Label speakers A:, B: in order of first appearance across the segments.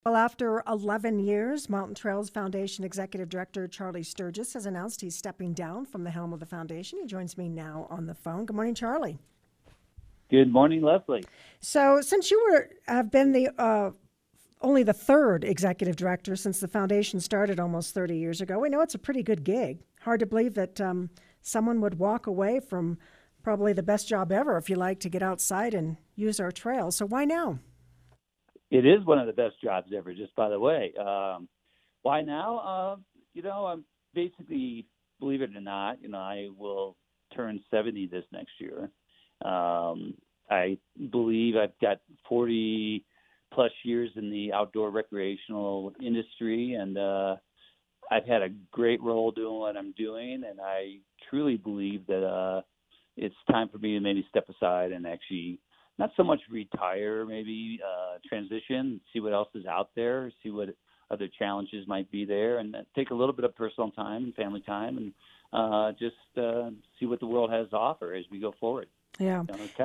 A: Well, after 11 years, Mountain Trails Foundation Executive Director Charlie Sturgis has announced he's stepping down from the helm of the foundation. He joins me now on the phone. Good morning, Charlie.
B: Good morning, Leslie.
A: So, since have been the only the third executive director since the foundation started almost 30 years ago, we know it's a pretty good gig. Hard to believe that someone would walk away from probably the best job ever, if you like, to get outside and use our trails. So, why now?
B: It is one of the best jobs ever, just by the way. Why now? I'm basically, believe it or not, I will turn 70 this next year. I believe I've got 40 plus years in the outdoor recreational industry, and I've had a great role doing what I'm doing, and I truly believe that it's time for me to maybe step aside and actually not so much retire, maybe transition, see what else is out there, see what other challenges might be there, and take a little bit of personal time and family time, and just see what the world has to offer as we go forward.
A: Yeah.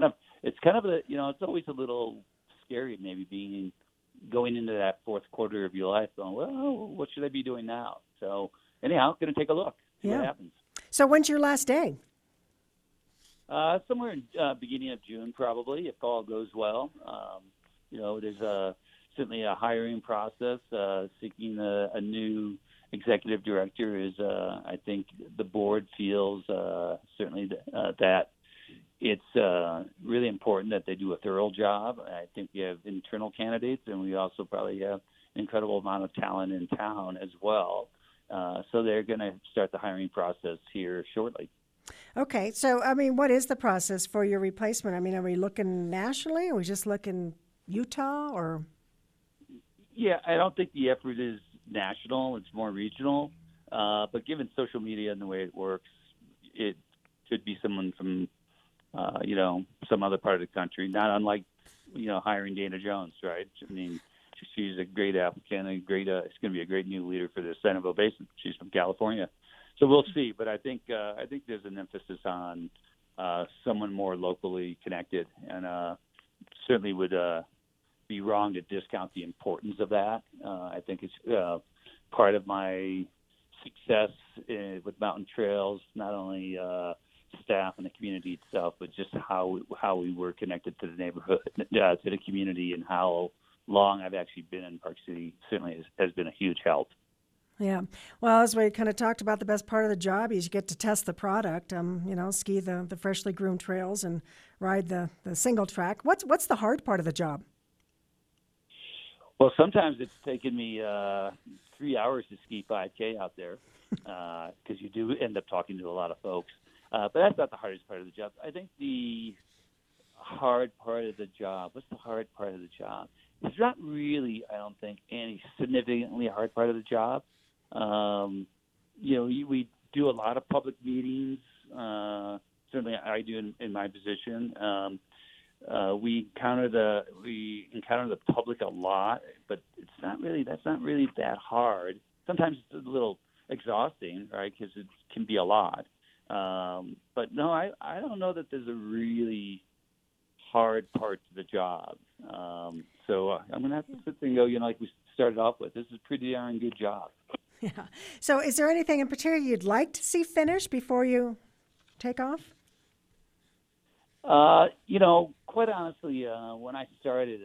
B: It's always a little scary, maybe going into that fourth quarter of your life, going, well, what should I be doing now? So anyhow, going to take a look, see what happens.
A: So when's your last day?
B: Somewhere in beginning of June, probably, if all goes well. There's certainly a hiring process. Seeking a new executive director is, I think, the board feels certainly that it's really important that they do a thorough job. I think we have internal candidates, and we also probably have an incredible amount of talent in town as well. So they're going to start the hiring process here shortly.
A: Okay, so what is the process for your replacement? Are we looking nationally? Are we just looking Utah or?
B: Yeah, I don't think the effort is national. It's more regional. But given social media and the way it works, it could be someone from, some other part of the country. Not unlike, hiring Dana Jones, right? She's a great applicant and it's going to be a great new leader for the San Diego Basin. She's from California. So we'll see, but I think there's an emphasis on someone more locally connected, and certainly would be wrong to discount the importance of that. I think it's part of my success with Mountain Trails, not only staff and the community itself, but just how we were connected to the neighborhood, to the community, and how long I've actually been in Park City certainly has been a huge help.
A: Yeah. Well, as we kind of talked about, the best part of the job is you get to test the product, ski the freshly groomed trails and ride the single track. What's the hard part of the job?
B: Well, sometimes it's taken me 3 hours to ski 5K out there because you do end up talking to a lot of folks. But that's not the hardest part of the job. I think the hard part of the job, what's the hard part of the job? It's not really, I don't think, any significantly hard part of the job. We do a lot of public meetings. Certainly, I do in my position. We encounter the public a lot, but that's not really that hard. Sometimes it's a little exhausting, right? Because it can be a lot. But no, I don't know that there's a really hard part to the job. So I'm going to have to sit there and go, like we started off with, this is a pretty darn good job.
A: Yeah. So is there anything in particular you'd like to see finished before you take off?
B: Quite honestly, when I started,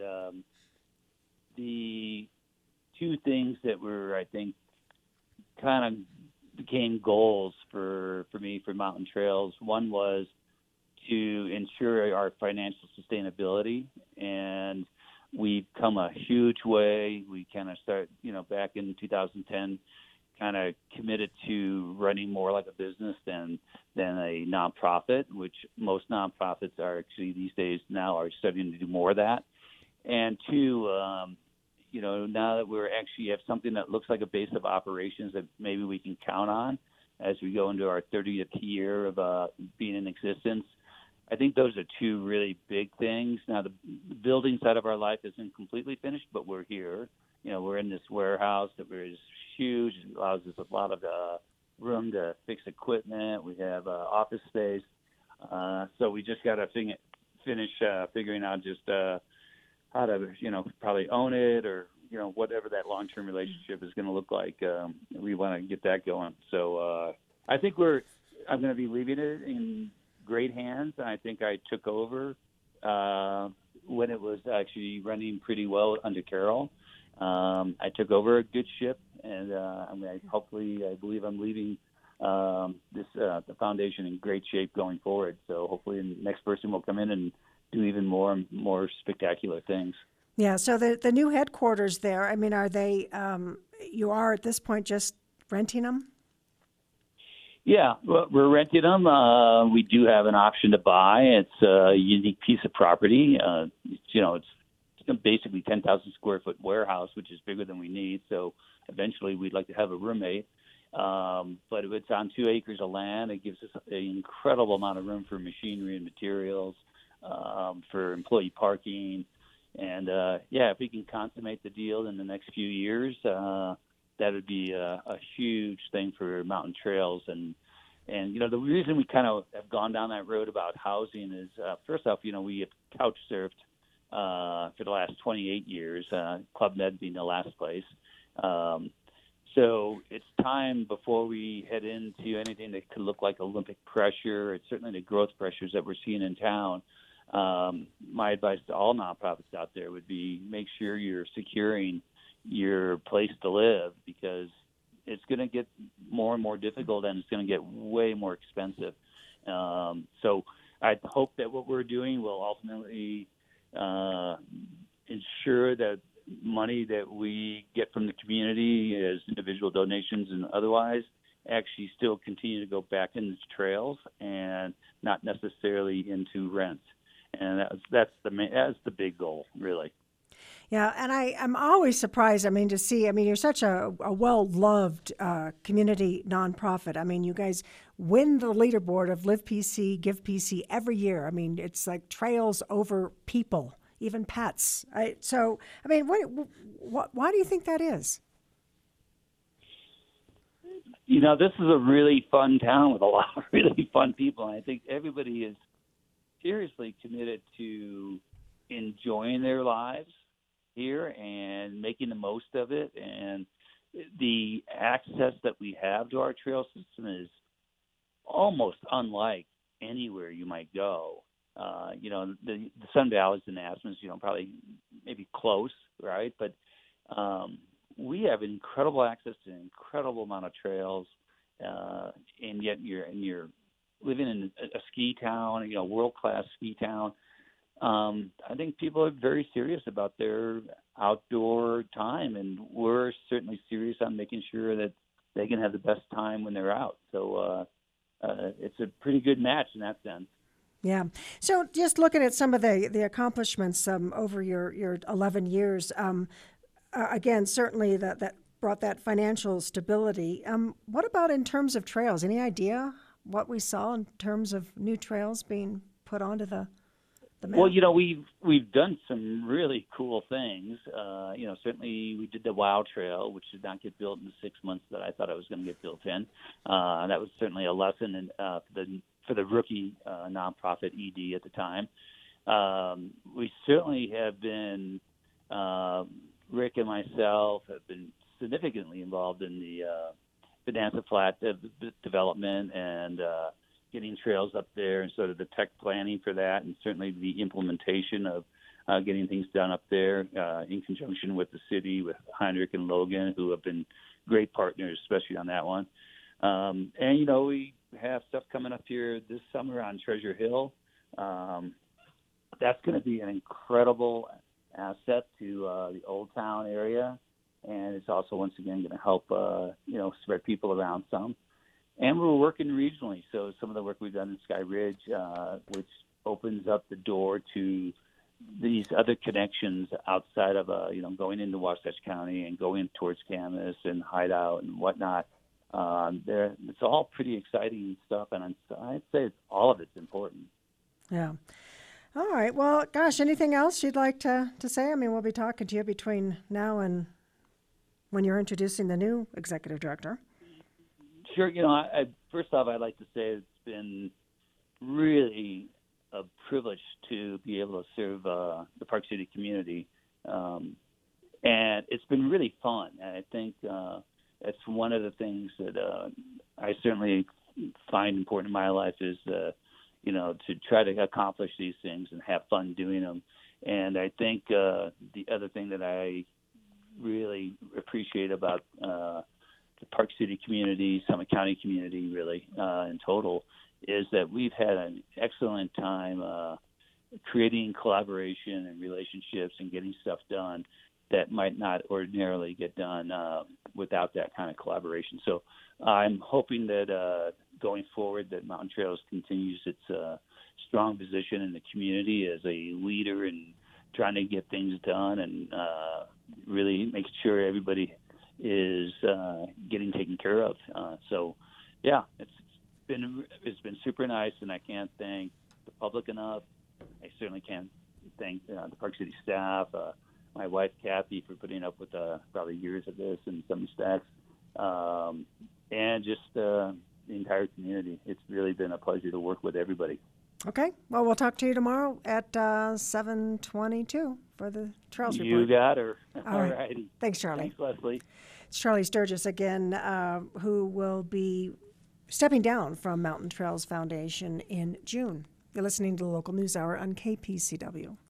B: the two things that were, I think, kind of became goals for me for Mountain Trails. One was to ensure our financial sustainability, and we've come a huge way. We kind of start, back in 2010, kind of committed to running more like a business than a nonprofit, which most nonprofits are actually these days now are starting to do more of that. And two, now that we're actually have something that looks like a base of operations that maybe we can count on as we go into our 30th year of being in existence, I think those are two really big things. Now, the building side of our life isn't completely finished, but we're here. We're in this warehouse that is huge. It allows us a lot of room to fix equipment. We have office space. So we just got to finish figuring out just how to, probably own it or whatever that long-term relationship is going to look like, we want to get that going. So I think I'm going to be leaving it in great hands. I think I took over when it was actually running pretty well under Carol. I took over a good ship, and I believe I'm leaving the foundation in great shape going forward. So hopefully the next person will come in and do even more spectacular things.
A: Yeah. So the new headquarters there, I mean, are they, you are at this point just renting them?
B: Yeah, well, we're renting them. We do have an option to buy. It's a unique piece of property. It's basically 10,000 square foot warehouse, which is bigger than we need. So eventually we'd like to have a roommate. But it's on 2 acres of land. It gives us an incredible amount of room for machinery and materials, for employee parking. And, if we can consummate the deal in the next few years, that would be a huge thing for Mountain Trails. And the reason we kind of have gone down that road about housing is, first off, we have couch surfed for the last 28 years, Club Med being the last place. So it's time before we head into anything that could look like Olympic pressure. It's certainly the growth pressures that we're seeing in town. My advice to all nonprofits out there would be make sure you're securing your place to live, because it's going to get more and more difficult, and it's going to get way more expensive. So I hope that what we're doing will ultimately ensure that money that we get from the community as individual donations and otherwise actually still continue to go back into trails and not necessarily into rent. And that's the big goal, really.
A: Yeah, and I'm always surprised, to see, you're such a well-loved community nonprofit. You guys win the leaderboard of Live PC, Give PC every year. It's like trails over people, even pets. Why do you think that is?
B: This is a really fun town with a lot of really fun people, and I think everybody is seriously committed to enjoying their lives here and making the most of it. And the access that we have to our trail system is almost unlike anywhere you might go. The Sun Valleys and Aspen's, probably maybe close, right? But we have incredible access to an incredible amount of trails, and yet you're living in a ski town, world-class ski town. I think people are very serious about their outdoor time, and we're certainly serious on making sure that they can have the best time when they're out. So it's a pretty good match in that sense.
A: Yeah. So just looking at some of the accomplishments over your 11 years, again, certainly that brought that financial stability. What about in terms of trails? Any idea what we saw in terms of new trails being put onto the map?
B: Well, we've done some really cool things. Certainly we did the WOW Trail, which did not get built in the 6 months that I thought it was going to get built in. That was certainly a lesson for the rookie nonprofit ED at the time. We certainly have been, Rick and myself have been significantly involved in the Bonanza Flat development and getting trails up there and sort of the tech planning for that, and certainly the implementation of getting things done up there in conjunction with the city, with Heinrich and Logan, who have been great partners, especially on that one. And we have stuff coming up here this summer on Treasure Hill. That's going to be an incredible asset to the Old Town area, and it's also once again going to help spread people around some. And we're working regionally, so some of the work we've done in Sky Ridge, which opens up the door to these other connections outside of going into Wasatch County and going towards Camas and Hideout and whatnot. It's all pretty exciting stuff, and I'd say all of it's important.
A: Yeah. All right. Well, gosh, anything else you'd like to say? We'll be talking to you between now and when you're introducing the new executive director.
B: Sure. First off, I'd like to say it's been really a privilege to be able to serve the Park City community. and it's been really fun. And I think that's one of the things that I certainly find important in my life is, to try to accomplish these things and have fun doing them. And I think the other thing that I really appreciate about the Park City community, Summit County community, really in total, is that we've had an excellent time creating collaboration and relationships and getting stuff done that might not ordinarily get done without that kind of collaboration. So I'm hoping that going forward that Mountain Trails continues its strong position in the community as a leader in trying to get things done and really making sure everybody is getting taken care of. It's been super nice, and I can't thank the public enough. I certainly can't thank the Park City staff, my wife Kathy for putting up with probably years of this in some respects, and just the entire community. It's really been a pleasure to work with everybody.
A: Okay. Well, we'll talk to you tomorrow at 7:22 for the Trails Report.
B: You got her.
A: All right.
B: Righty.
A: Thanks, Charlie.
B: Thanks, Leslie.
A: It's Charlie Sturgis again, who will be stepping down from Mountain Trails Foundation in June. You're listening to the Local News Hour on KPCW.